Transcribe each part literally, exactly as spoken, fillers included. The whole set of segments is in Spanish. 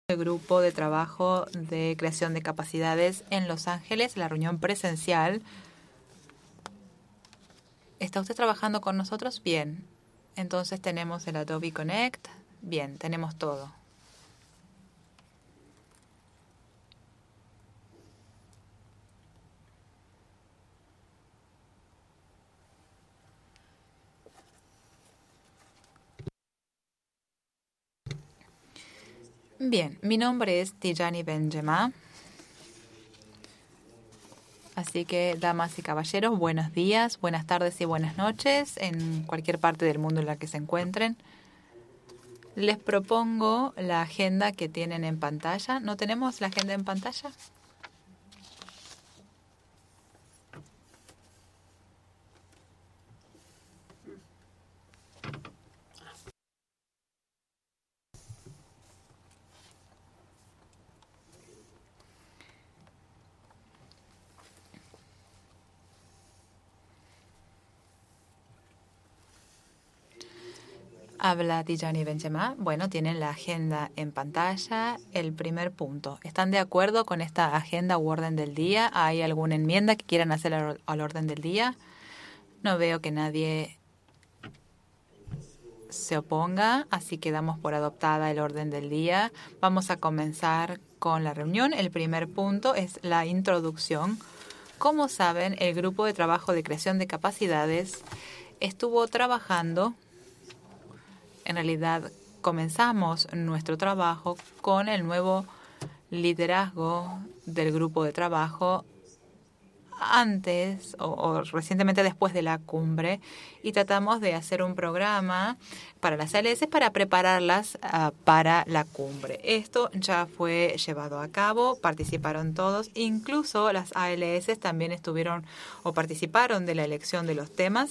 El grupo de trabajo de creación de capacidades en Los Ángeles, la reunión presencial. ¿Está usted trabajando con nosotros? Bien. Entonces tenemos el Adobe Connect. Bien, tenemos todo. Bien, mi nombre es Tijani Benjema. Así que, damas y caballeros, buenos días, buenas tardes y buenas noches en cualquier parte del mundo en la que se encuentren. Les propongo la agenda que tienen en pantalla. ¿No tenemos la agenda en pantalla? Habla Tijani Benjema. Bueno, tienen la agenda en pantalla. El primer punto. ¿Están de acuerdo con esta agenda u orden del día? ¿Hay alguna enmienda que quieran hacer al, al orden del día? No veo que nadie se oponga, así que damos por adoptada el orden del día. Vamos a comenzar con la reunión. El primer punto es la introducción. Como saben, el grupo de trabajo de creación de capacidades estuvo trabajando. En realidad, comenzamos nuestro trabajo con el nuevo liderazgo del grupo de trabajo antes o, o recientemente después de la cumbre y tratamos de hacer un programa para las A L S para prepararlas uh, para la cumbre. Esto ya fue llevado a cabo, participaron todos, incluso las A L S también estuvieron o participaron de la elección de los temas.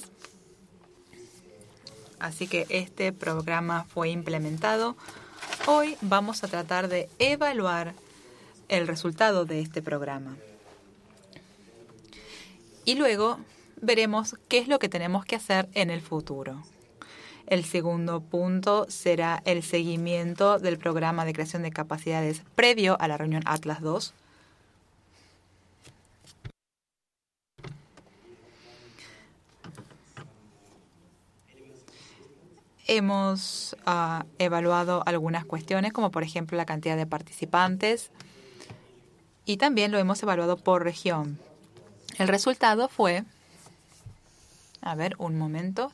Así que este programa fue implementado. Hoy vamos a tratar de evaluar el resultado de este programa. Y luego veremos qué es lo que tenemos que hacer en el futuro. El segundo punto será el seguimiento del programa de creación de capacidades previo a la reunión Atlas dos. Hemos uh, evaluado algunas cuestiones, como por ejemplo la cantidad de participantes, y también lo hemos evaluado por región. El resultado fue, a ver, un momento.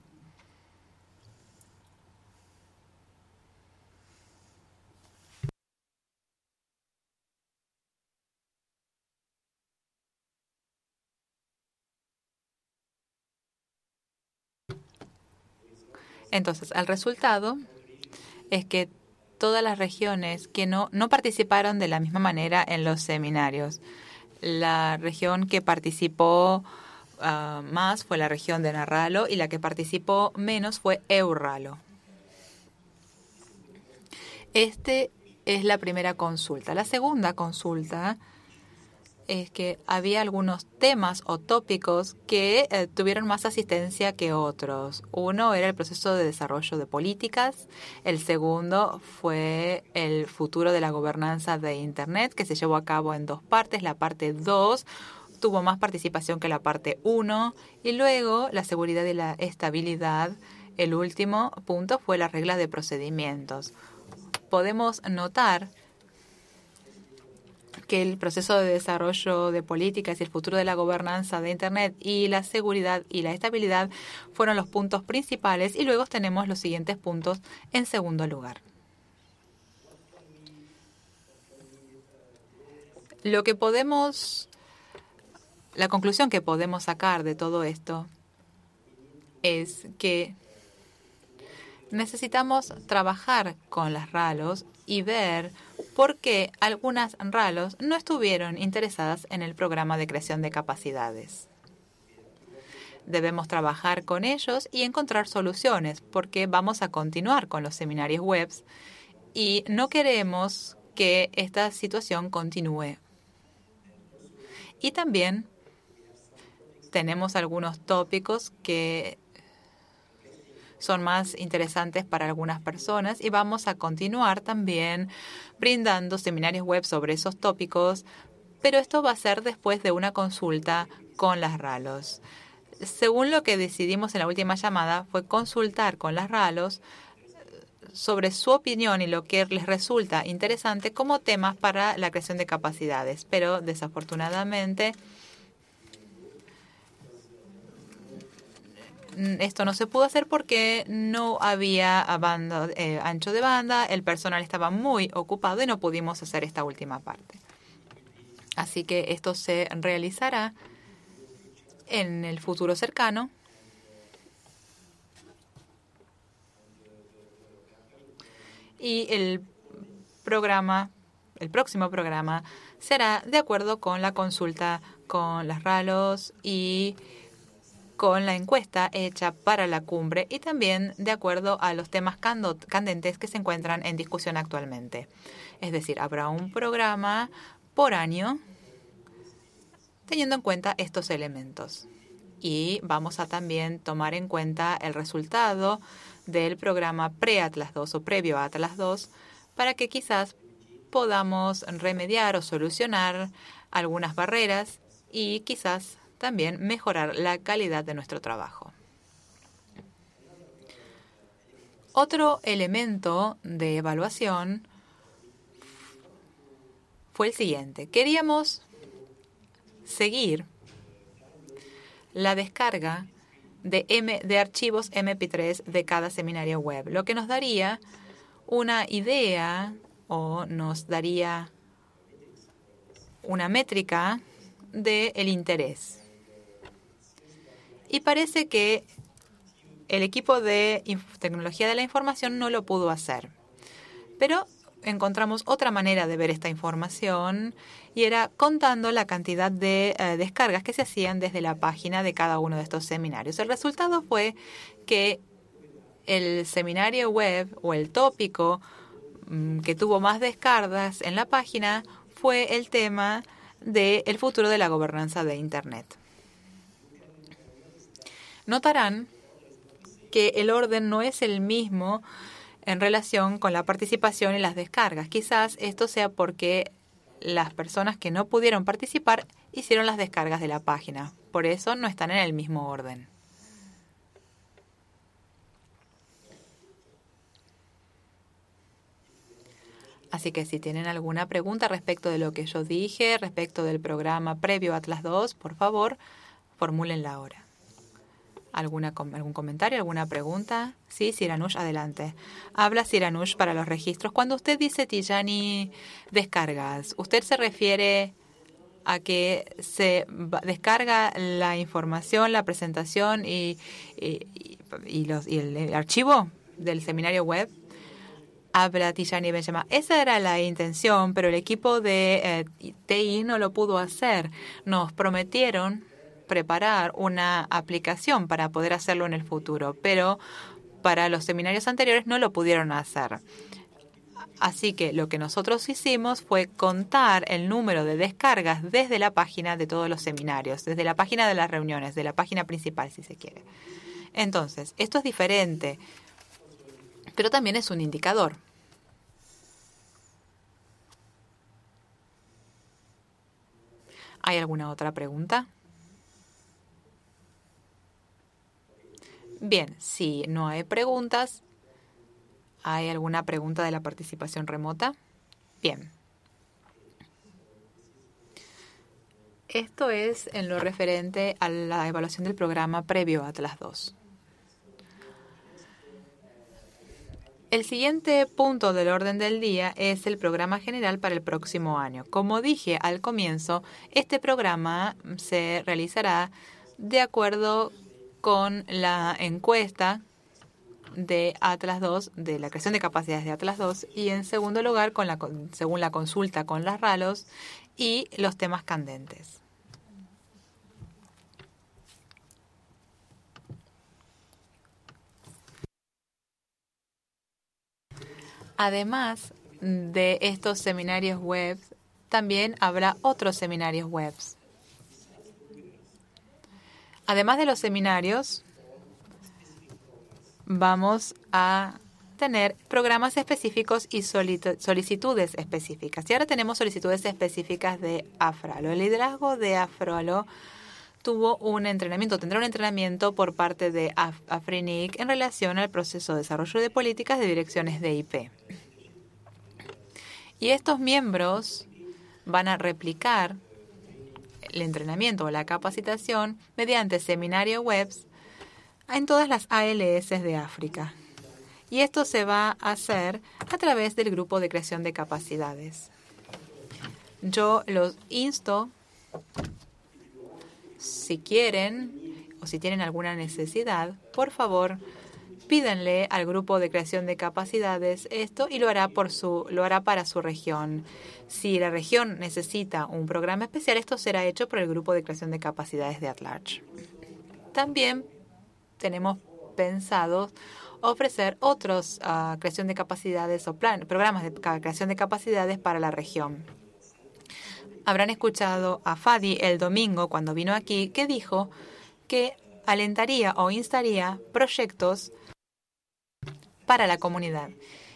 Entonces, el resultado es que todas las regiones que no, no participaron de la misma manera en los seminarios. La región que participó uh, más fue la región de Narralo y la que participó menos fue Euralo. Este es la primera consulta. La segunda consulta es que había algunos temas o tópicos que eh, tuvieron más asistencia que otros. Uno era el proceso de desarrollo de políticas. El segundo fue el futuro de la gobernanza de Internet, que se llevó a cabo en dos partes. La parte dos tuvo más participación que la parte uno. Y luego la seguridad y la estabilidad. El último punto fue la regla de procedimientos. Podemos notar que el proceso de desarrollo de políticas y el futuro de la gobernanza de Internet y la seguridad y la estabilidad fueron los puntos principales y luego tenemos los siguientes puntos en segundo lugar. Lo que podemos, la conclusión que podemos sacar de todo esto es que necesitamos trabajar con las RALOs y ver por qué algunas RALOs no estuvieron interesadas en el programa de creación de capacidades. Debemos trabajar con ellos y encontrar soluciones porque vamos a continuar con los seminarios web y no queremos que esta situación continúe. Y también tenemos algunos tópicos que son más interesantes para algunas personas y vamos a continuar también brindando seminarios web sobre esos tópicos, pero esto va a ser después de una consulta con las RALOS. Según lo que decidimos en la última llamada, fue consultar con las RALOS sobre su opinión y lo que les resulta interesante como temas para la creación de capacidades. Pero desafortunadamente esto no se pudo hacer porque no había banda, eh, ancho de banda, el personal estaba muy ocupado y no pudimos hacer esta última parte. Así que esto se realizará en el futuro cercano. Y el programa, el próximo programa, será de acuerdo con la consulta con las RALOS y con la encuesta hecha para la cumbre y también de acuerdo a los temas candentes que se encuentran en discusión actualmente. Es decir, habrá un programa por año teniendo en cuenta estos elementos. Y vamos a también tomar en cuenta el resultado del programa pre-Atlas dos o previo a Atlas dos para que quizás podamos remediar o solucionar algunas barreras y quizás también mejorar la calidad de nuestro trabajo. Otro elemento de evaluación fue el siguiente. Queríamos seguir la descarga de, M, de archivos eme pe tres de cada seminario web, lo que nos daría una idea o nos daría una métrica del interés. Y parece que el equipo de tecnología de la información no lo pudo hacer. Pero encontramos otra manera de ver esta información y era contando la cantidad de eh, descargas que se hacían desde la página de cada uno de estos seminarios. El resultado fue que el seminario web o el tópico mmm, que tuvo más descargas en la página fue el tema del futuro de la gobernanza de Internet. Notarán que el orden no es el mismo en relación con la participación y las descargas. Quizás esto sea porque las personas que no pudieron participar hicieron las descargas de la página. Por eso no están en el mismo orden. Así que si tienen alguna pregunta respecto de lo que yo dije, respecto del programa previo a Atlas dos, por favor, formúlenla ahora. ¿Alguna, ¿Algún comentario, alguna pregunta? Sí, Siranush, adelante. Habla Siranush para los registros. Cuando usted dice Tijani descargas, ¿usted se refiere a que se descarga la información, la presentación y, y, y, los, y el, el archivo del seminario web? Habla Tijani Benjama. Esa era la intención, pero el equipo de eh, T I no lo pudo hacer. Nos prometieron preparar una aplicación para poder hacerlo en el futuro, pero para los seminarios anteriores no lo pudieron hacer. Así que lo que nosotros hicimos fue contar el número de descargas desde la página de todos los seminarios, desde la página de las reuniones, de la página principal, si se quiere. Entonces, esto es diferente, pero también es un indicador. ¿Hay alguna otra pregunta? Bien, si no hay preguntas, ¿hay alguna pregunta de la participación remota? Bien. Esto es en lo referente a la evaluación del programa previo a Atlas dos. El siguiente punto del orden del día es el programa general para el próximo año. Como dije al comienzo, este programa se realizará de acuerdo con la encuesta de Atlas dos, de la creación de capacidades de Atlas dos, y en segundo lugar, con la, según la consulta con las RALOS y los temas candentes. Además de estos seminarios web, también habrá otros seminarios web. Además de los seminarios, vamos a tener programas específicos y solicitudes específicas. Y ahora tenemos solicitudes específicas de AFRALO. El liderazgo de AFRALO tuvo un entrenamiento, tendrá un entrenamiento por parte de AFRINIC en relación al proceso de desarrollo de políticas de direcciones de I P. Y estos miembros van a replicar el entrenamiento o la capacitación mediante seminario webs en todas las A L S de África. Y esto se va a hacer a través del grupo de creación de capacidades. Yo los insto, si quieren o si tienen alguna necesidad, por favor, pídanle al grupo de creación de capacidades esto y lo hará por su, lo hará para su región. Si la región necesita un programa especial, esto será hecho por el grupo de creación de capacidades de At-Large. También tenemos pensado ofrecer otros uh, creación de capacidades o plan, programas de creación de capacidades para la región. Habrán escuchado a Fadi el domingo cuando vino aquí que dijo que alentaría o instaría proyectos para la comunidad.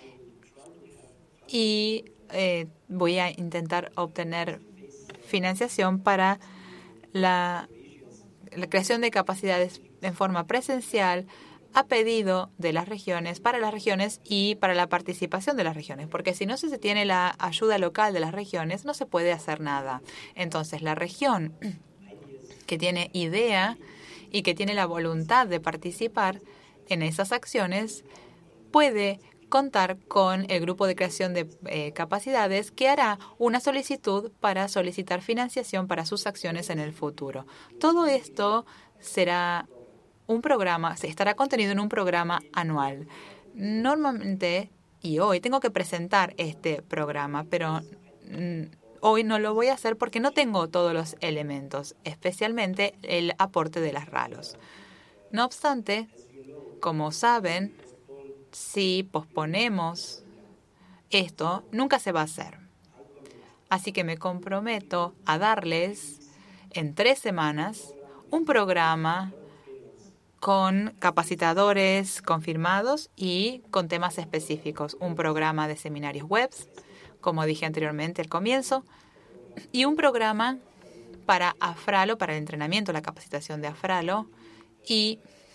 Y eh, voy a intentar obtener financiación para la, la creación de capacidades en forma presencial a pedido de las regiones, para las regiones y para la participación de las regiones, porque si no se tiene la ayuda local de las regiones, no se puede hacer nada. Entonces, la región que tiene idea y que tiene la voluntad de participar en esas acciones puede contar con el grupo de creación de eh, capacidades que hará una solicitud para solicitar financiación para sus acciones en el futuro. Todo esto será un programa, se estará contenido en un programa anual. Normalmente, y hoy tengo que presentar este programa, pero mm, hoy no lo voy a hacer porque no tengo todos los elementos, especialmente el aporte de las RALOS. No obstante, como saben, si posponemos esto, nunca se va a hacer. Así que me comprometo a darles en tres semanas un programa con capacitadores confirmados y con temas específicos. Un programa de seminarios webs, como dije anteriormente al comienzo, y un programa para AFRALO, para el entrenamiento, la capacitación de AFRALO, y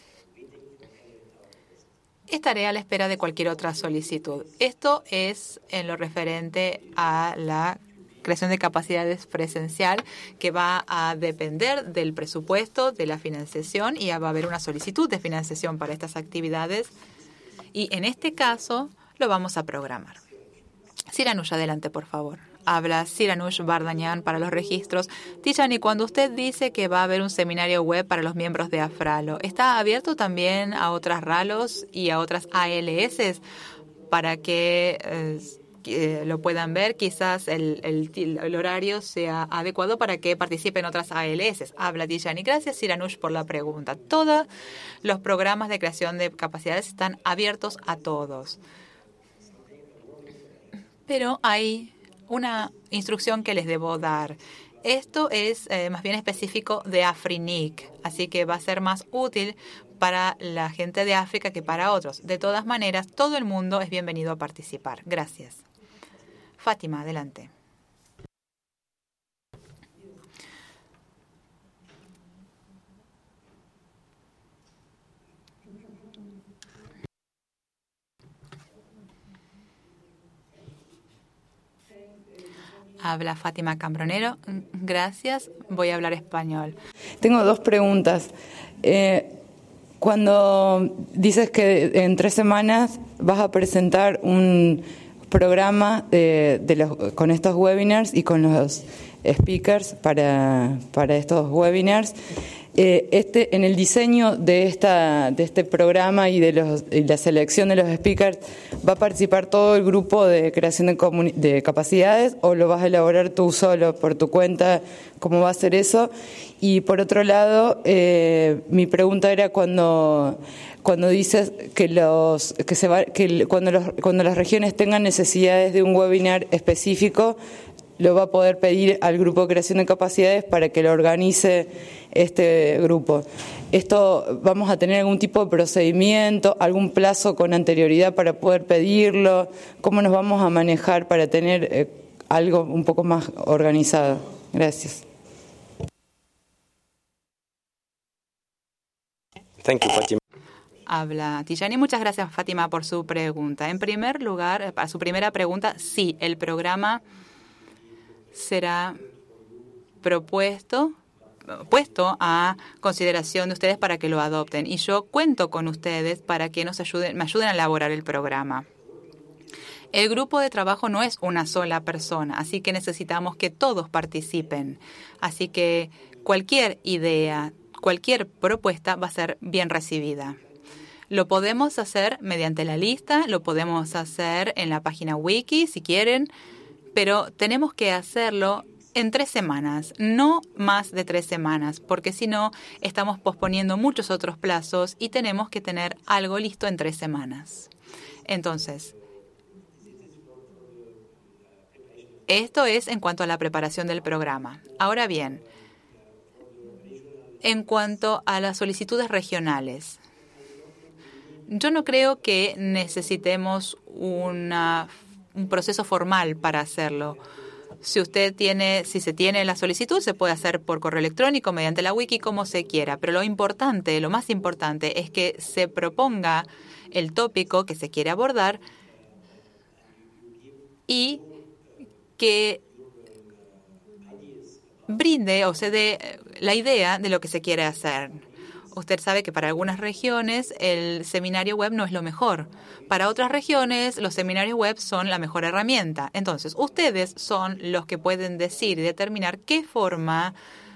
estaré a la espera de cualquier otra solicitud. Esto es en lo referente a la creación de capacidades presencial, que va a depender del presupuesto, de la financiación, y va a haber una solicitud de financiación para estas actividades. Y en este caso lo vamos a programar. Siranush, adelante, por favor. Habla Siranush Bardañán para los registros. Tijani, cuando usted dice que va a haber un seminario web para los miembros de AFRALO, ¿está abierto también a otras RALOS y a otras A L S para que eh, que lo puedan ver? Quizás el, el, el horario sea adecuado para que participen otras A L S. Habla Tijani. Gracias, Siranush, por la pregunta. Todos los programas de creación de capacidades están abiertos a todos. Pero hay una instrucción que les debo dar. Esto es eh, más bien específico de AFRINIC, así que va a ser más útil para la gente de África que para otros. De todas maneras, todo el mundo es bienvenido a participar. Gracias. Fátima, adelante. Habla Fátima Cambronero. Gracias. Voy a hablar español. Tengo dos preguntas. Eh, cuando dices que en tres semanas vas a presentar un programa de, de los, con estos webinars y con los speakers para, para estos webinars, eh, este, en el diseño de, esta, de este programa y de los, y la selección de los speakers, ¿va a participar todo el grupo de creación de, comuni- de capacidades o lo vas a elaborar tú solo por tu cuenta? ¿Cómo va a ser eso? Y por otro lado, eh, mi pregunta era cuando, cuando dices que, los, que, se va, que cuando, los, cuando las regiones tengan necesidades de un webinar específico, lo va a poder pedir al grupo de creación de capacidades para que lo organice este grupo. ¿Esto vamos a tener algún tipo de procedimiento, algún plazo con anterioridad para poder pedirlo? ¿Cómo nos vamos a manejar para tener eh, algo un poco más organizado? Gracias. Thank you, Fátima. Habla Tijani. Muchas gracias, Fátima, por su pregunta. En primer lugar, para su primera pregunta, sí, el programa será propuesto, puesto a consideración de ustedes para que lo adopten. Y yo cuento con ustedes para que nos ayuden, me ayuden a elaborar el programa. El grupo de trabajo no es una sola persona, así que necesitamos que todos participen. Así que cualquier idea, cualquier propuesta va a ser bien recibida. Lo podemos hacer mediante la lista, lo podemos hacer en la página wiki si quieren, pero tenemos que hacerlo en tres semanas, no más de tres semanas, porque si no estamos posponiendo muchos otros plazos y tenemos que tener algo listo en tres semanas. Entonces, esto es en cuanto a la preparación del programa. Ahora bien, en cuanto a las solicitudes regionales, yo no creo que necesitemos una, un proceso formal para hacerlo. Si usted tiene, si se tiene la solicitud, se puede hacer por correo electrónico, mediante la wiki, como se quiera. Pero lo importante, lo más importante, es que se proponga el tópico que se quiere abordar y que brinde o se dé la idea de lo que se quiere hacer. Usted sabe que para algunas regiones el seminario web no es lo mejor. Para otras regiones los seminarios web son la mejor herramienta. Entonces, ustedes son los que pueden decir y determinar qué forma,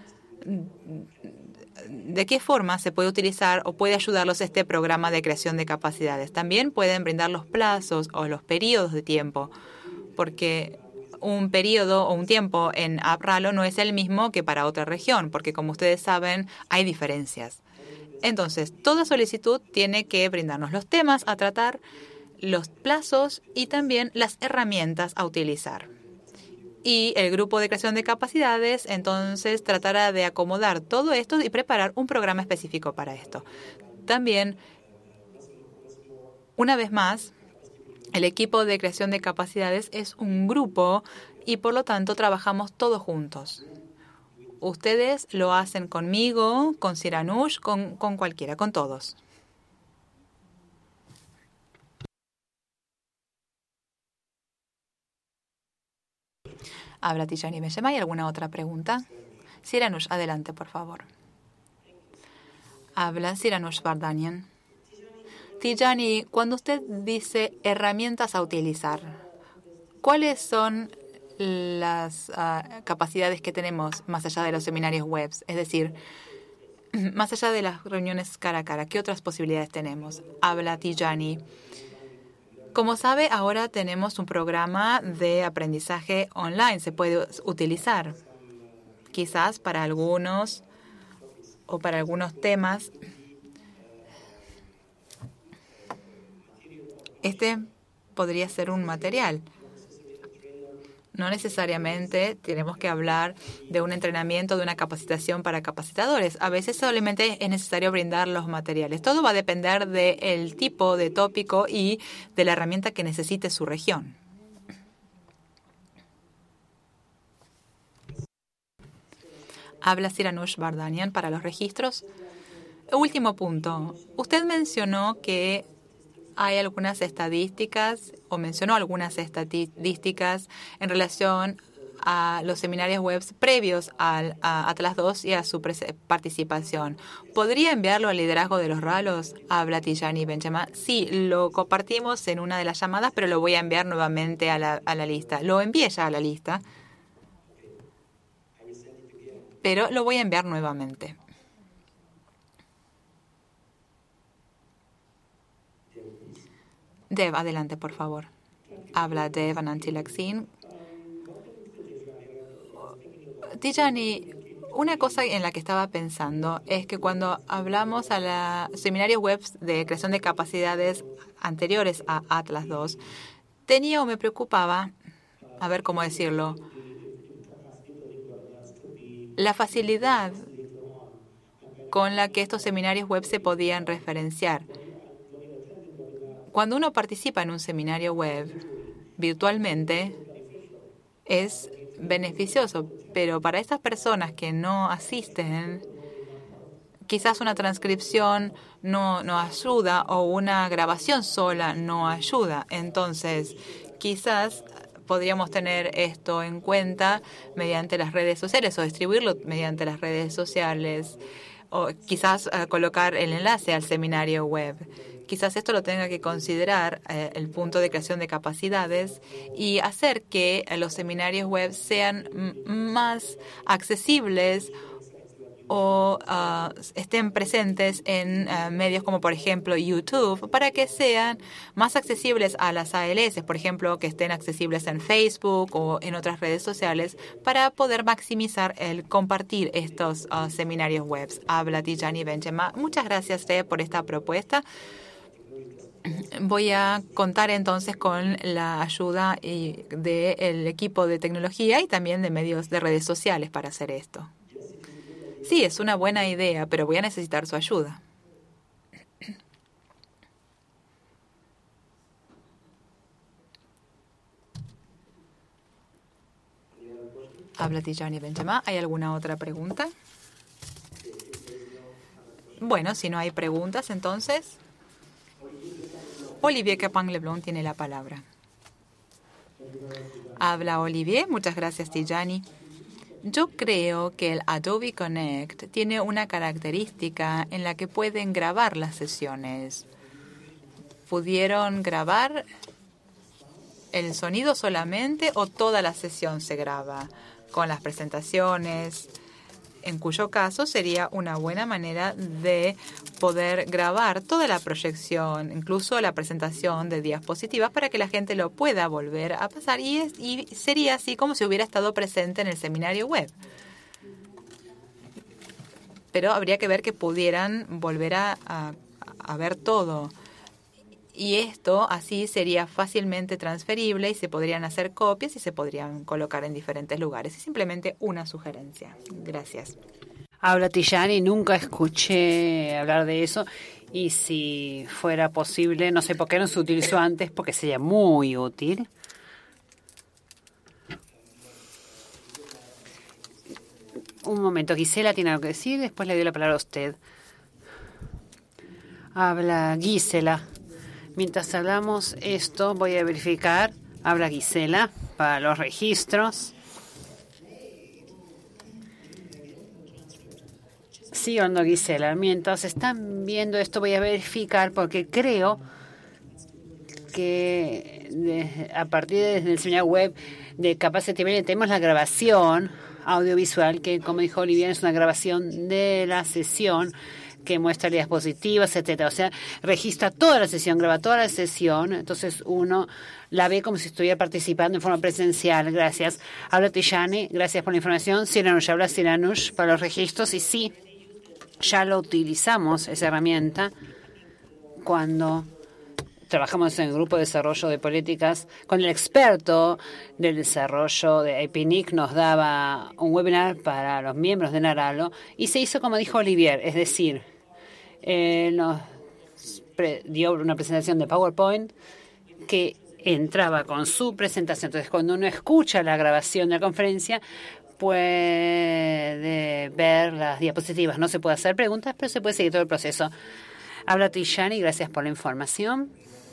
de qué forma se puede utilizar o puede ayudarlos este programa de creación de capacidades. También pueden brindar los plazos o los periodos de tiempo, porque un periodo o un tiempo en AppRalo no es el mismo que para otra región, porque como ustedes saben, hay diferencias. Entonces, toda solicitud tiene que brindarnos los temas a tratar, los plazos y también las herramientas a utilizar. Y el grupo de creación de capacidades, entonces, tratará de acomodar todo esto y preparar un programa específico para esto. También, una vez más, el equipo de creación de capacidades es un grupo y, por lo tanto, trabajamos todos juntos. Ustedes lo hacen conmigo, con Siranush, con, con cualquiera, con todos. Habla Tijani Beshema. ¿Hay alguna otra pregunta? Siranush, adelante, por favor. Habla Siranush Vardanian. Tijani, cuando usted dice herramientas a utilizar, ¿cuáles son las uh, capacidades que tenemos más allá de los seminarios web? Es decir, más allá de las reuniones cara a cara, ¿qué otras posibilidades tenemos? Habla Tijani. Como sabe, ahora tenemos un programa de aprendizaje online. Se puede utilizar quizás para algunos o para algunos temas. Este podría ser un material. No necesariamente tenemos que hablar de un entrenamiento, de una capacitación para capacitadores. A veces solamente es necesario brindar los materiales. Todo va a depender del tipo de tópico y de la herramienta que necesite su región. Habla Siranush Vardanian para los registros. Último punto. Usted mencionó que hay algunas estadísticas, o mencionó algunas estadísticas en relación a los seminarios web previos al, a Atlas dos y a su participación. ¿Podría enviarlo al liderazgo de los ralos? Habla Tijani Benjamín. Sí, lo compartimos en una de las llamadas, pero lo voy a enviar nuevamente a la, a la lista. Lo envié ya a la lista, pero lo voy a enviar nuevamente. Dev, adelante, por favor. Habla Dev Anantilaksin. Tijani, una cosa en la que estaba pensando es que cuando hablamos a los seminarios web de creación de capacidades anteriores a Atlas dos, tenía o me preocupaba, a ver cómo decirlo, la facilidad con la que estos seminarios web se podían referenciar. Cuando uno participa en un seminario web virtualmente, es beneficioso, pero para estas personas que no asisten, quizás una transcripción no, no ayuda o una grabación sola no ayuda. Entonces, quizás podríamos tener esto en cuenta mediante las redes sociales o distribuirlo mediante las redes sociales o quizás uh, colocar el enlace al seminario web. Quizás esto lo tenga que considerar eh, el punto de creación de capacidades y hacer que eh, los seminarios web sean más accesibles o uh, estén presentes en uh, medios como, por ejemplo, YouTube, para que sean más accesibles a las A L S, por ejemplo, que estén accesibles en Facebook o en otras redes sociales, para poder maximizar el compartir estos uh, seminarios web. Habla Tijani Benchema. Muchas gracias, Te, por esta propuesta. Voy a contar entonces con la ayuda del equipo de tecnología y también de medios de redes sociales para hacer esto. Sí, es una buena idea, pero voy a necesitar su ayuda. Habla Tijani Benchema. ¿Hay alguna otra pregunta? Bueno, si no hay preguntas, entonces Olivier Capang-Leblond tiene la palabra. Habla Olivier. Muchas gracias, Tijani. Yo creo que el Adobe Connect tiene una característica en la que pueden grabar las sesiones. ¿Pudieron grabar el sonido solamente o toda la sesión se graba con las presentaciones? En cuyo caso sería una buena manera de poder grabar toda la proyección, incluso la presentación de diapositivas, para que la gente lo pueda volver a pasar y, es, y sería así como si hubiera estado presente en el seminario web. Pero habría que ver que pudieran volver a, a, a ver todo. Y esto así sería fácilmente transferible y se podrían hacer copias y se podrían colocar en diferentes lugares. Es simplemente una sugerencia. Gracias. Habla Tijani, nunca escuché hablar de eso y si fuera posible, no sé por qué no se utilizó antes, porque sería muy útil. Un momento, Gisela tiene algo que decir, después le doy la palabra a usted. Habla Gisela. Mientras hablamos esto, voy a verificar, habla Gisela, para los registros. Sí, hablando Gisela. Mientras están viendo esto, voy a verificar porque creo que de, a partir del seminario web de Capacity Building tenemos la grabación audiovisual, que como dijo Olivia, es una grabación de la sesión que muestra diapositivas, etcétera. O sea, registra toda la sesión, graba toda la sesión, entonces uno la ve como si estuviera participando en forma presencial. Gracias. Habla Tijani, gracias por la información. Siranush, habla Siranush para los registros y sí, ya lo utilizamos, esa herramienta, cuando trabajamos en el grupo de desarrollo de políticas, con el experto del desarrollo de I P N I C nos daba un webinar para los miembros de Naralo y se hizo como dijo Olivier, es decir, eh, nos pre dio una presentación de PowerPoint que entraba con su presentación. Entonces, cuando uno escucha la grabación de la conferencia, puede ver las diapositivas. No se puede hacer preguntas, pero se puede seguir todo el proceso. Habla Tijani, gracias por la información.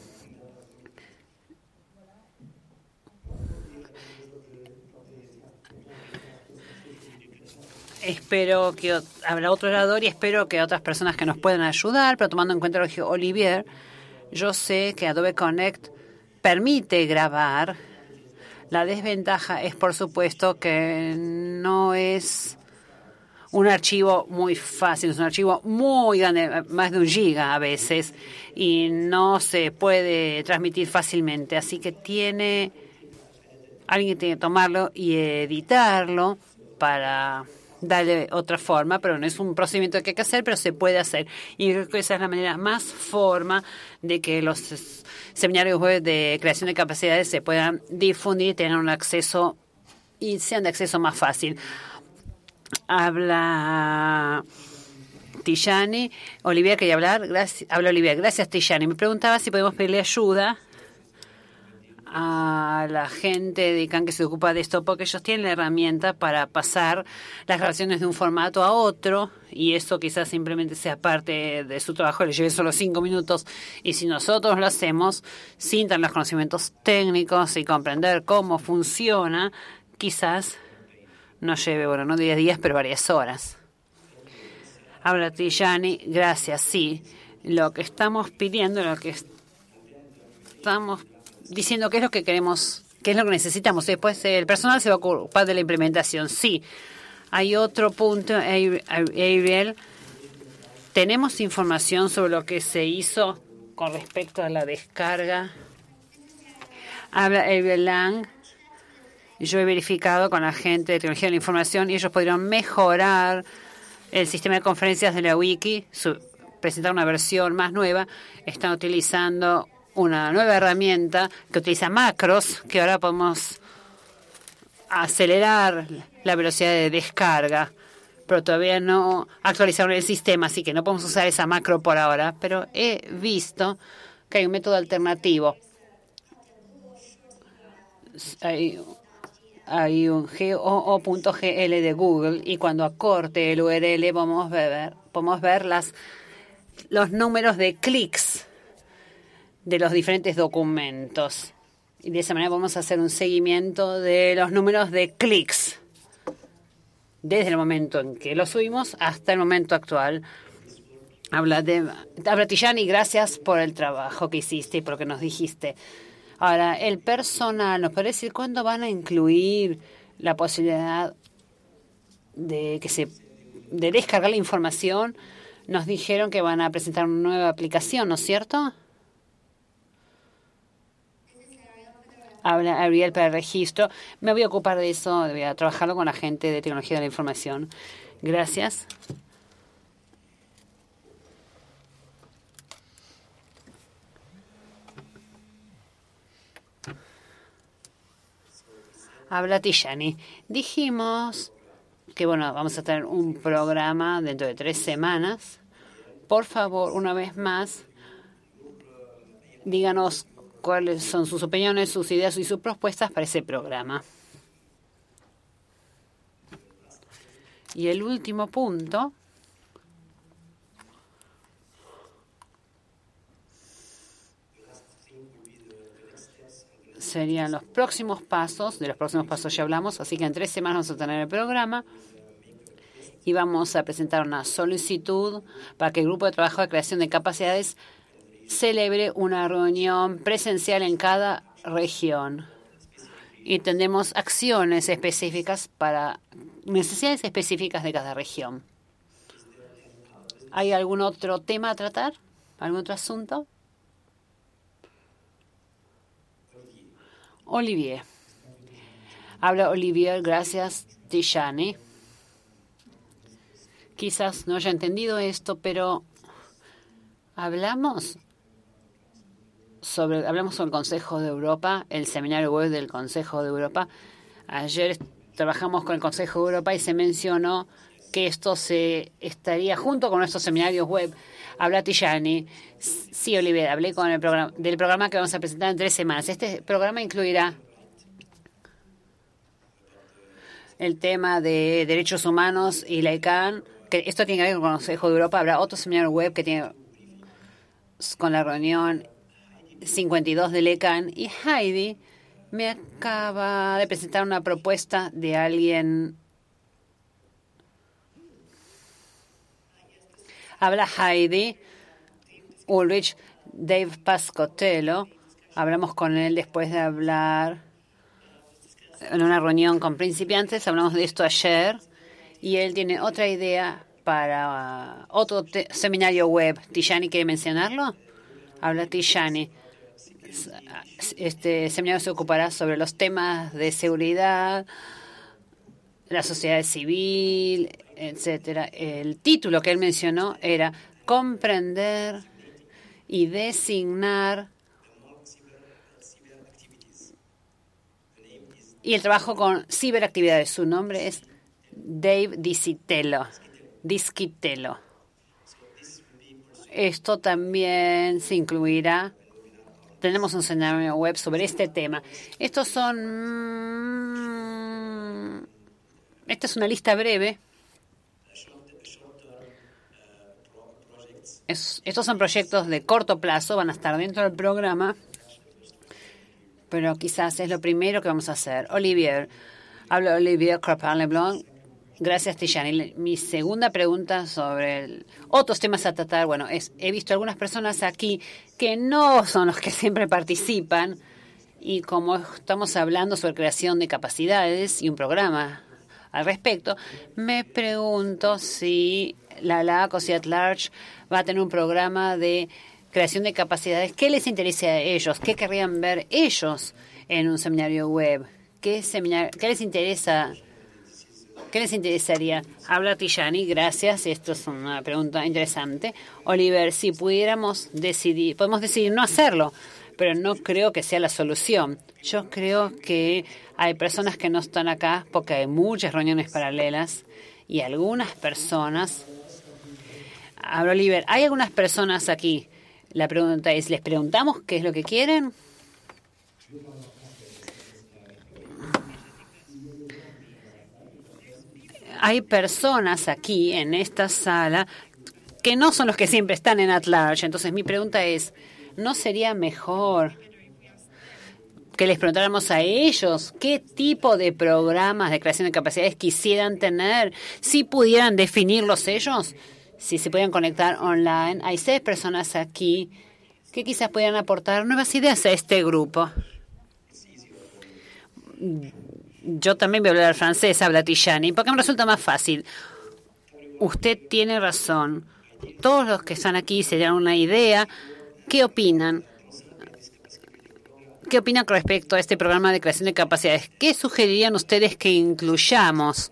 Espero que habla otro orador y espero que otras personas que nos puedan ayudar, pero tomando en cuenta lo que dijo Olivier, yo sé que Adobe Connect permite grabar. La desventaja es, por supuesto, que no es un archivo muy fácil, es un archivo muy grande, más de un giga a veces, y no se puede transmitir fácilmente. Así que tiene alguien que tiene que tomarlo y editarlo para darle otra forma, pero no es un procedimiento que hay que hacer, pero se puede hacer. Y creo que esa es la manera más forma de que los seminarios web de creación de capacidades se puedan difundir y tengan un acceso y sean de acceso más fácil. Habla Tijani. Olivia quería hablar. Gracias, habla Olivia. Gracias, Tijani. Me preguntaba si podemos pedirle ayuda a la gente de I C A N que se ocupa de esto, porque ellos tienen la herramienta para pasar las grabaciones de un formato a otro, y eso quizás simplemente sea parte de su trabajo, les lleve solo cinco minutos, y si nosotros lo hacemos sin tener los conocimientos técnicos y comprender cómo funciona, quizás nos lleve, bueno, no diez días, pero varias horas. Habla Tijani, gracias, sí. Lo que estamos pidiendo, lo que estamos diciendo qué es lo que queremos, qué es lo que necesitamos. Después el personal se va a ocupar de la implementación. Sí, hay otro punto, Ariel. ¿Tenemos información sobre lo que se hizo con respecto a la descarga? Habla Ariel Lang. Yo he verificado con la gente de tecnología de la información y ellos podrían mejorar el sistema de conferencias de la wiki, su, presentar una versión más nueva. Están utilizando una nueva herramienta que utiliza macros, que ahora podemos acelerar la velocidad de descarga, pero todavía no actualizaron el sistema, así que no podemos usar esa macro por ahora, pero he visto que hay un método alternativo. Hay, hay un goo.gl de Google, y cuando acorte el U R L podemos ver, podemos ver las, los números de clics de los diferentes documentos. Y de esa manera vamos a hacer un seguimiento de los números de clics desde el momento en que lo subimos hasta el momento actual. Habla de habla Tijani, gracias por el trabajo que hiciste y por lo que nos dijiste. Ahora, el personal, ¿nos puede decir cuándo van a incluir la posibilidad de que se de descargar la información? Nos dijeron que van a presentar una nueva aplicación, ¿no es cierto? Habla Ariel para el registro. Me voy a ocupar de eso, voy a trabajarlo con la gente de tecnología de la información. Gracias. Habla Tijani. Dijimos que, bueno, vamos a tener un programa dentro de tres semanas. Por favor, una vez más, díganos cuáles son sus opiniones, sus ideas y sus propuestas para ese programa. Y el último punto serían los próximos pasos. De los próximos pasos ya hablamos, así que en tres semanas vamos a tener el programa y vamos a presentar una solicitud para que el grupo de trabajo de creación de capacidades celebre una reunión presencial en cada región. Y tendremos acciones específicas para necesidades específicas de cada región. ¿Hay algún otro tema a tratar? ¿Algún otro asunto? Olivier. Habla Olivier, gracias, Tijani. Quizás no haya entendido esto, pero hablamos sobre, hablamos sobre el Consejo de Europa, el seminario web del Consejo de Europa. Ayer trabajamos con el Consejo de Europa y se mencionó que esto se estaría junto con nuestros seminarios web. Habla Tijani. Sí, Olivier, hablé con el programa, del programa que vamos a presentar en tres semanas. Este programa incluirá el tema de derechos humanos y la I C A N, que esto tiene que ver con el Consejo de Europa. Habrá otro seminario web que tiene con la reunión cincuenta y dos del I C A N. Y Heidi me acaba de presentar una propuesta de alguien. Habla Heidi, Ulrich, Dave Pascotello. Hablamos con él después de hablar en una reunión con principiantes. Hablamos de esto ayer y él tiene otra idea para uh, otro seminario web. ¿Tijani quiere mencionarlo? Habla Tijani. Este seminario se ocupará sobre los temas de seguridad, la sociedad civil, etcétera. El título que él mencionó era comprender y designar, y el trabajo con ciberactividades. Su nombre es Dave Discitello. Discitello. esto también se incluirá. Tenemos un seminario web sobre este tema. Estos son... Mmm, esta es una lista breve. Es, estos son proyectos de corto plazo, van a estar dentro del programa, pero quizás es lo primero que vamos a hacer. Olivier, habla Olivier Crapin-Leblanc. Gracias, Tijani. Mi segunda pregunta sobre el, otros temas a tratar, bueno, es, he visto algunas personas aquí que no son los que siempre participan, y como estamos hablando sobre creación de capacidades y un programa al respecto, me pregunto si la L A C o si at Large va a tener un programa de creación de capacidades. ¿Qué les interesa a ellos? ¿Qué querrían ver ellos en un seminario web? ¿Qué, seminario, qué les interesa? ¿Qué les interesaría? Habla Tijani, gracias. Esto es una pregunta interesante. Oliver, si pudiéramos decidir, podemos decidir no hacerlo, pero no creo que sea la solución. Yo creo que hay personas que no están acá porque hay muchas reuniones paralelas y algunas personas... Habla Oliver, hay algunas personas aquí. La pregunta es, ¿les preguntamos qué es lo que quieren? Hay personas aquí en esta sala que no son los que siempre están en at large. Entonces mi pregunta es, ¿no sería mejor que les preguntáramos a ellos qué tipo de programas de creación de capacidades quisieran tener? Si pudieran definirlos ellos, si se pudieran conectar online. Hay seis personas aquí que quizás pudieran aportar nuevas ideas a este grupo. Yo también voy a hablar francés, habla Tijani, porque me resulta más fácil. Usted tiene razón. Todos los que están aquí se dan una idea. ¿Qué opinan? ¿Qué opinan con respecto a este programa de creación de capacidades? ¿Qué sugerirían ustedes que incluyamos?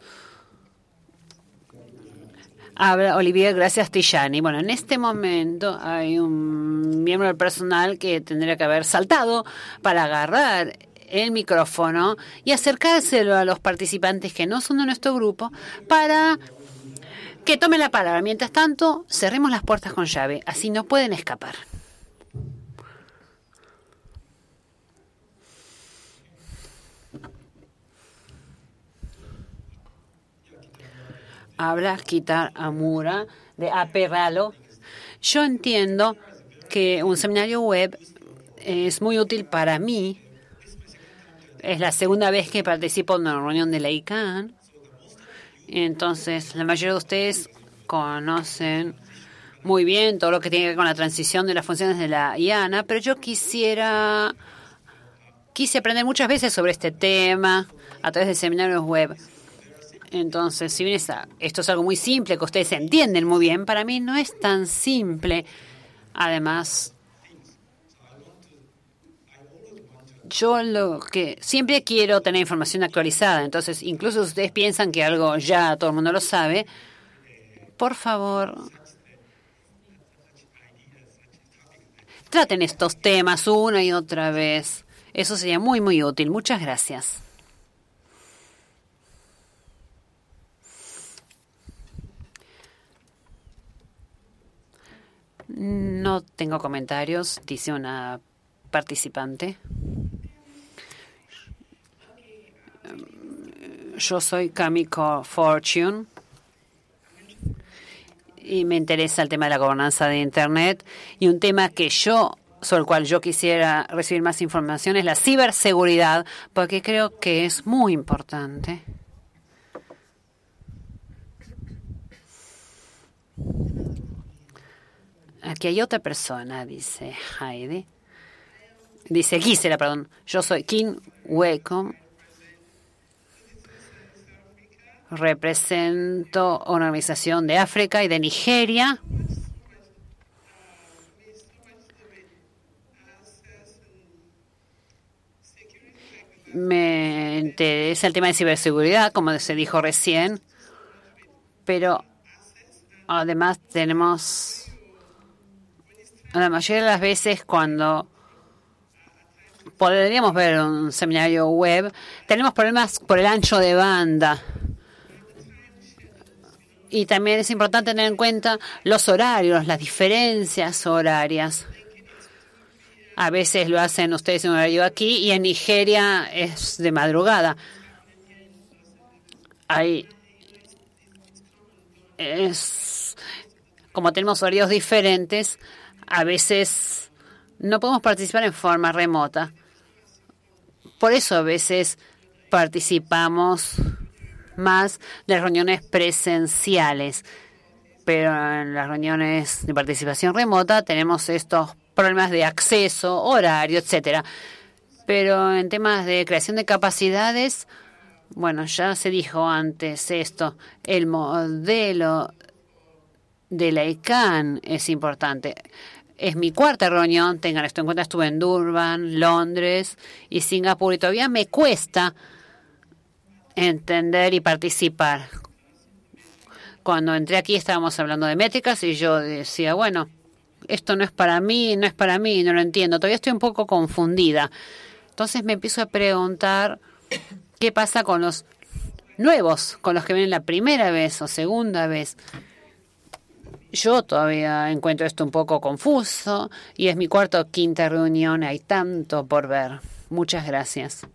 Habla Olivier, gracias Tijani. Bueno, en este momento hay un miembro del personal que tendría que haber saltado para agarrar el micrófono y acercárselo a los participantes que no son de nuestro grupo para que tomen la palabra. Mientras tanto, cerremos las puertas con llave, así no pueden escapar. Habla Kitar Amura de Aperralo. Yo entiendo que un seminario web es muy útil para mí. Es la segunda vez que participo en una reunión de la I C A N. Entonces, la mayoría de ustedes conocen muy bien todo lo que tiene que ver con la transición de las funciones de la I A N A, pero yo quisiera, quise aprender muchas veces sobre este tema a través de seminarios web. Entonces, si bien esta, esto es algo muy simple, que ustedes entienden muy bien, para mí no es tan simple. Además, yo lo que siempre quiero tener información actualizada. Entonces, incluso si ustedes piensan que algo ya todo el mundo lo sabe, por favor, traten estos temas una y otra vez. Eso sería muy, muy útil. Muchas gracias. No tengo comentarios, dice una participante. Yo soy Kamiko Fortune y me interesa el tema de la gobernanza de Internet, y un tema que yo, sobre el cual yo quisiera recibir más información es la ciberseguridad, porque creo que es muy importante. Aquí hay otra persona, dice Heidi. Dice Gisela, perdón. Yo soy Kim Wacom. Represento una organización de África y de Nigeria. Me interesa el tema de ciberseguridad, como se dijo recién, pero además tenemos... La mayoría de las veces cuando podríamos ver un seminario web, tenemos problemas por el ancho de banda. Y también es importante tener en cuenta los horarios, las diferencias horarias. A veces lo hacen ustedes en horario aquí y en Nigeria es de madrugada. Ahí es, como tenemos horarios diferentes, a veces no podemos participar en forma remota. Por eso a veces participamos más de reuniones presenciales, pero en las reuniones de participación remota tenemos estos problemas de acceso, horario, etcétera. Pero en temas de creación de capacidades, bueno, ya se dijo antes esto, el modelo de la I C A N es importante. Es mi cuarta reunión, tengan esto en cuenta, estuve en Durban, Londres y Singapur y todavía me cuesta entender y participar. Cuando entré aquí estábamos hablando de métricas y yo decía, bueno, esto no es para mí, no es para mí, no lo entiendo. Todavía estoy un poco confundida. Entonces me empiezo a preguntar qué pasa con los nuevos, con los que vienen la primera vez o segunda vez. Yo todavía encuentro esto un poco confuso y es mi cuarta o quinta reunión. Hay tanto por ver. Muchas gracias.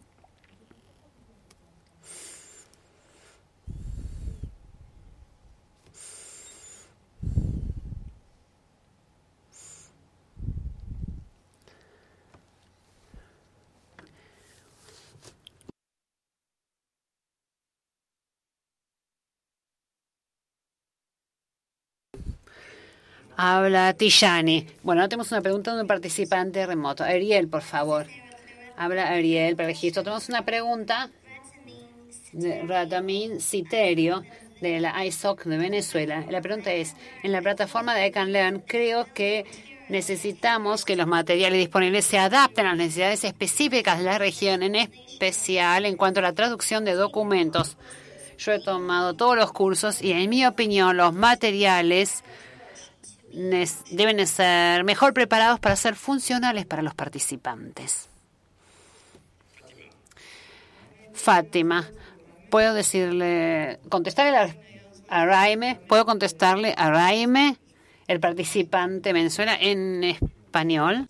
Habla Tijani. Bueno, ahora tenemos una pregunta de un participante remoto. Ariel, por favor. Habla Ariel para el registro. Tenemos una pregunta de Radamin Citerio de la I S O C de Venezuela. La pregunta es, en la plataforma de I Can Learn, creo que necesitamos que los materiales disponibles se adapten a las necesidades específicas de la región, en especial en cuanto a la traducción de documentos. Yo he tomado todos los cursos y, en mi opinión, los materiales deben ser mejor preparados para ser funcionales para los participantes. Fátima, ¿puedo decirle, contestarle a, a Raime? ¿Puedo contestarle a Raime, el participante Venezuela, en español?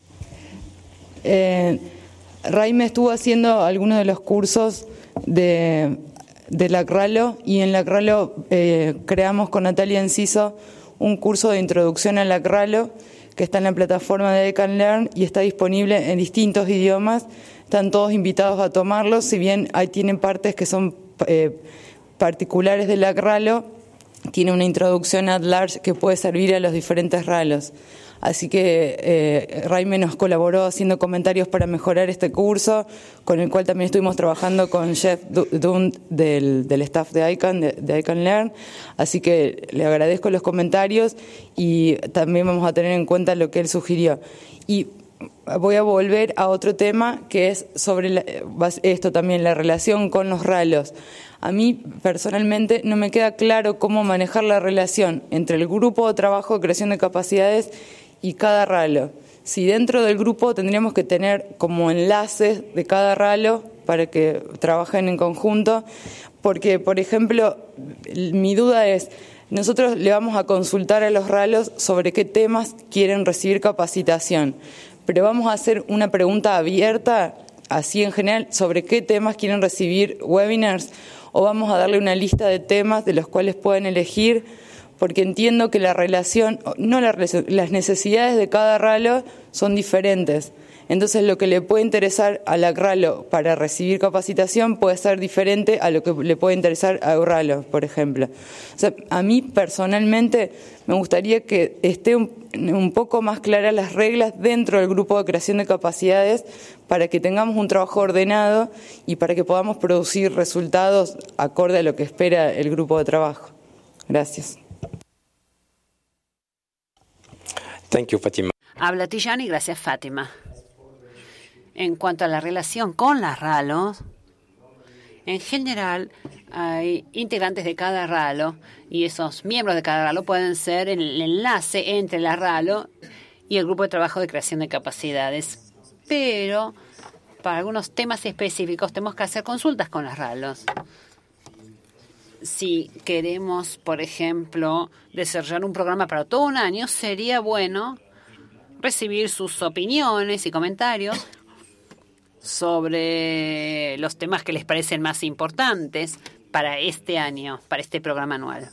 Eh, Raime estuvo haciendo algunos de los cursos de, de Lacralo y en Lacralo eh, creamos con Natalia Enciso un curso de introducción a Lacralo que está en la plataforma de I Can Learn y está disponible en distintos idiomas. Están todos invitados a tomarlo, si bien ahí tienen partes que son eh, particulares de Lacralo, tiene una introducción at large que puede servir a los diferentes ralos. Así que eh, Raime nos colaboró haciendo comentarios para mejorar este curso, con el cual también estuvimos trabajando con Jeff Dund del, del staff de I C A N, de, de I Can Learn. Así que le agradezco los comentarios y también vamos a tener en cuenta lo que él sugirió. Y voy a volver a otro tema que es sobre la, esto también, la relación con los ralos. A mí personalmente no me queda claro cómo manejar la relación entre el grupo de trabajo de creación de capacidades y cada ralo. Si dentro del grupo tendríamos que tener como enlaces de cada ralo para que trabajen en conjunto, porque, por ejemplo, mi duda es, nosotros le vamos a consultar a los ralos sobre qué temas quieren recibir capacitación, pero vamos a hacer una pregunta abierta, así en general, sobre qué temas quieren recibir webinars, o vamos a darle una lista de temas de los cuales pueden elegir, porque entiendo que la relación, no la relación, las necesidades de cada ralo son diferentes. Entonces lo que le puede interesar a la ralo para recibir capacitación puede ser diferente a lo que le puede interesar a un ralo, por ejemplo. O sea, a mí personalmente me gustaría que esté un, un poco más claras las reglas dentro del grupo de creación de capacidades para que tengamos un trabajo ordenado y para que podamos producir resultados acorde a lo que espera el grupo de trabajo. Gracias. Thank you, Fátima. Habla Tijani, gracias, Fátima. En cuanto a la relación con las ralos, en general hay integrantes de cada ralo y esos miembros de cada ralo pueden ser el enlace entre la ralo y el grupo de trabajo de creación de capacidades. Pero para algunos temas específicos tenemos que hacer consultas con las ralos. si queremos, por ejemplo, desarrollar un programa para todo un año, sería bueno recibir sus opiniones y comentarios sobre los temas que les parecen más importantes para este año, para este programa anual.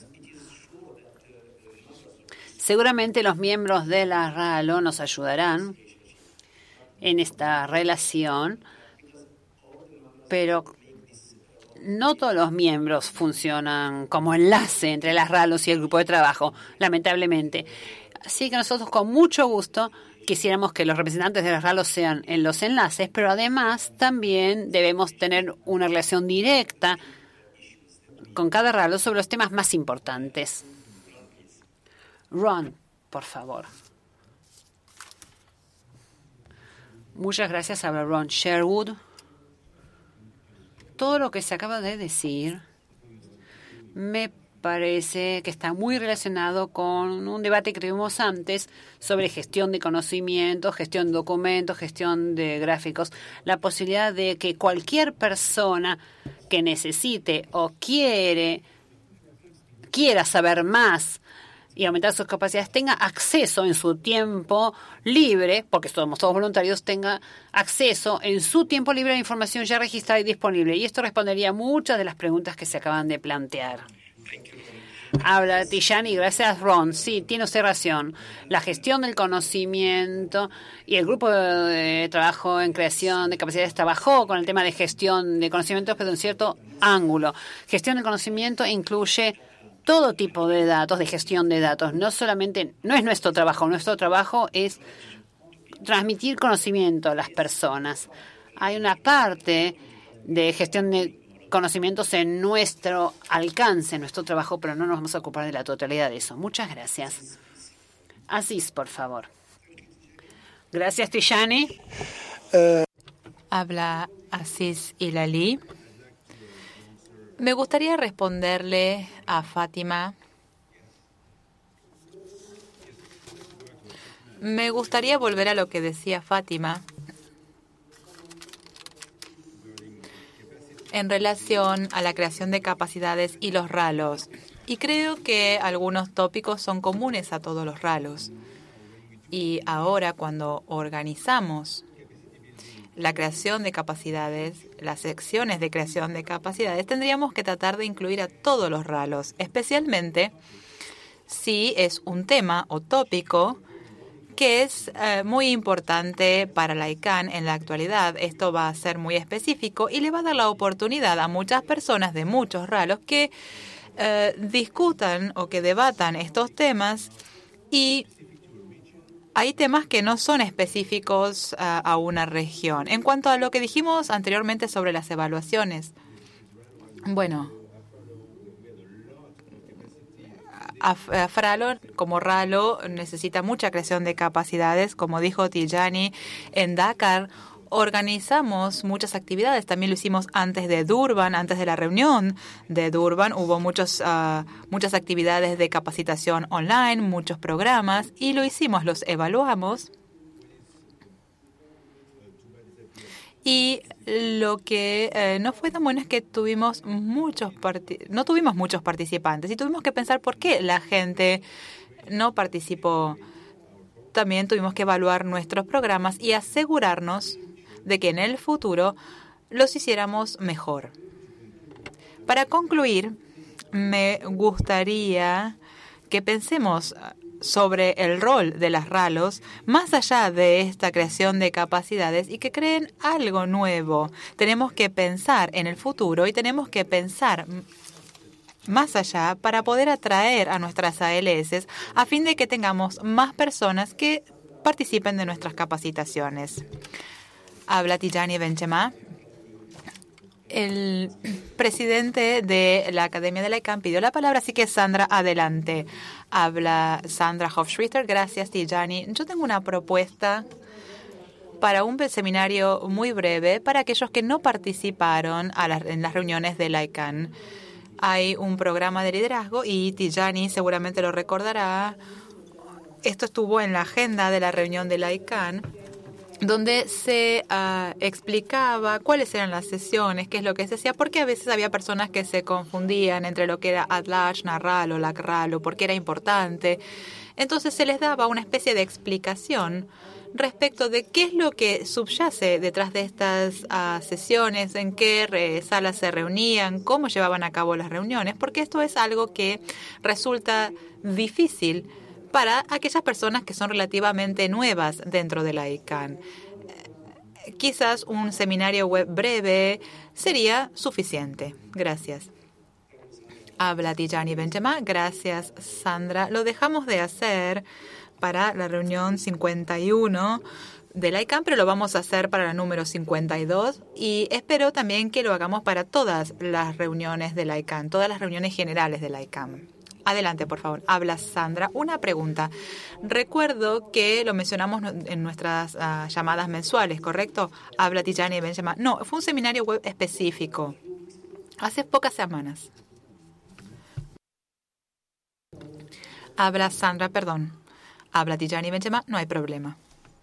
Seguramente los miembros de la RALO nos ayudarán en esta relación, pero no todos los miembros funcionan como enlace entre las RALOs y el grupo de trabajo, lamentablemente. Así que nosotros con mucho gusto quisiéramos que los representantes de las RALOs sean en los enlaces, pero además también debemos tener una relación directa con cada RALO sobre los temas más importantes. Ron, por favor. Muchas gracias, habla Ron Sherwood. Todo lo que se acaba de decir me parece que está muy relacionado con un debate que tuvimos antes sobre gestión de conocimientos, gestión de documentos, gestión de gráficos. La posibilidad de que cualquier persona que necesite o quiere, quiera saber más y aumentar sus capacidades, tenga acceso en su tiempo libre, porque somos todos voluntarios, tenga acceso en su tiempo libre a la información ya registrada y disponible. Y esto respondería a muchas de las preguntas que se acaban de plantear. Habla Tijani, gracias Ron. Sí, tiene usted razón. La gestión del conocimiento y el grupo de trabajo en creación de capacidades trabajó con el tema de gestión de conocimientos, pero de un cierto ángulo. Gestión del conocimiento incluye todo tipo de datos, de gestión de datos. No solamente, no es nuestro trabajo, nuestro trabajo es transmitir conocimiento a las personas. Hay una parte de gestión de conocimientos en nuestro alcance, en nuestro trabajo, pero no nos vamos a ocupar de la totalidad de eso. Muchas gracias. Aziz, por favor. Gracias, Tijani. Uh. Habla Aziz Hilali. Me gustaría responderle a Fátima. Me gustaría volver a lo que decía Fátima en relación a la creación de capacidades y los RALOs. Y creo que algunos tópicos son comunes a todos los RALOs. Y ahora, cuando organizamos la creación de capacidades, las secciones de creación de capacidades, tendríamos que tratar de incluir a todos los RALOs, especialmente si es un tema o tópico que es eh, muy importante para la I C A N en la actualidad. Esto va a ser muy específico y le va a dar la oportunidad a muchas personas de muchos RALOs que eh, discutan o que debatan estos temas, y hay temas que no son específicos a, a una región. En cuanto a lo que dijimos anteriormente sobre las evaluaciones, bueno, a, a Fralo, como RALO, necesita mucha creación de capacidades. Como dijo Tijani, en Dakar organizamos muchas actividades. También lo hicimos antes de Durban, antes de la reunión de Durban. Hubo muchos, uh, muchas actividades de capacitación online, muchos programas, y lo hicimos, los evaluamos. Y lo que eh, no fue tan bueno es que tuvimos muchos no tuvimos muchos participantes y tuvimos que pensar por qué la gente no participó. También tuvimos que evaluar nuestros programas y asegurarnos de que en el futuro los hiciéramos mejor. Para concluir, me gustaría que pensemos sobre el rol de las RALOs más allá de esta creación de capacidades y que creen algo nuevo. Tenemos que pensar en el futuro y tenemos que pensar más allá para poder atraer a nuestras A L S a fin de que tengamos más personas que participen de nuestras capacitaciones. Habla Tijani Benchema. El presidente de la Academia de la I C A N pidió la palabra, así que Sandra, adelante. Habla Sandra Hofschritter. Gracias, Tijani. Yo tengo una propuesta para un seminario muy breve para aquellos que no participaron a las, en las reuniones de la I C A N. Hay un programa de liderazgo y Tijani seguramente lo recordará. Esto estuvo en la agenda de la reunión de la I C A N. donde se uh, explicaba cuáles eran las sesiones, qué es lo que se hacía, porque a veces había personas que se confundían entre lo que era Adlaj, Narral o Lacral, o por qué era importante. Entonces se les daba una especie de explicación respecto de qué es lo que subyace detrás de estas uh, sesiones, en qué re, salas se reunían, cómo llevaban a cabo las reuniones, porque esto es algo que resulta difícil para aquellas personas que son relativamente nuevas dentro de la I C A N. Eh, quizás un seminario web breve sería suficiente. Gracias. Habla Tijani Benjamín. Gracias, Sandra. Lo dejamos de hacer para la reunión cincuenta y uno de la I C A N, pero lo vamos a hacer para la número cincuenta y dos y espero también que lo hagamos para todas las reuniones de la I C A N, todas las reuniones generales de la I C A N. Adelante, por favor. Habla Sandra. Una pregunta. Recuerdo que lo mencionamos en nuestras uh, llamadas mensuales, ¿correcto? Habla Tijani Benjamín. No, fue un seminario web específico. Hace pocas semanas. Habla Sandra, perdón. Habla Tijani Benjamín. No hay problema.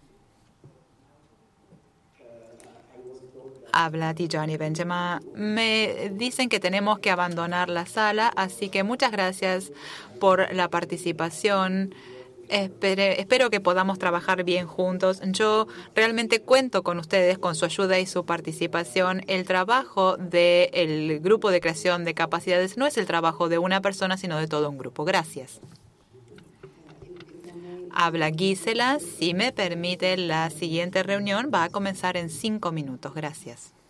Habla Tijani Benjamín. Me dicen que tenemos que abandonar la sala, así que muchas gracias por la participación. Espere, espero que podamos trabajar bien juntos. Yo realmente cuento con ustedes, con su ayuda y su participación. El trabajo del grupo de creación de capacidades no es el trabajo de una persona, sino de todo un grupo. Gracias. Habla Gisela. Si me permite, la siguiente reunión va a comenzar en cinco minutos. Gracias.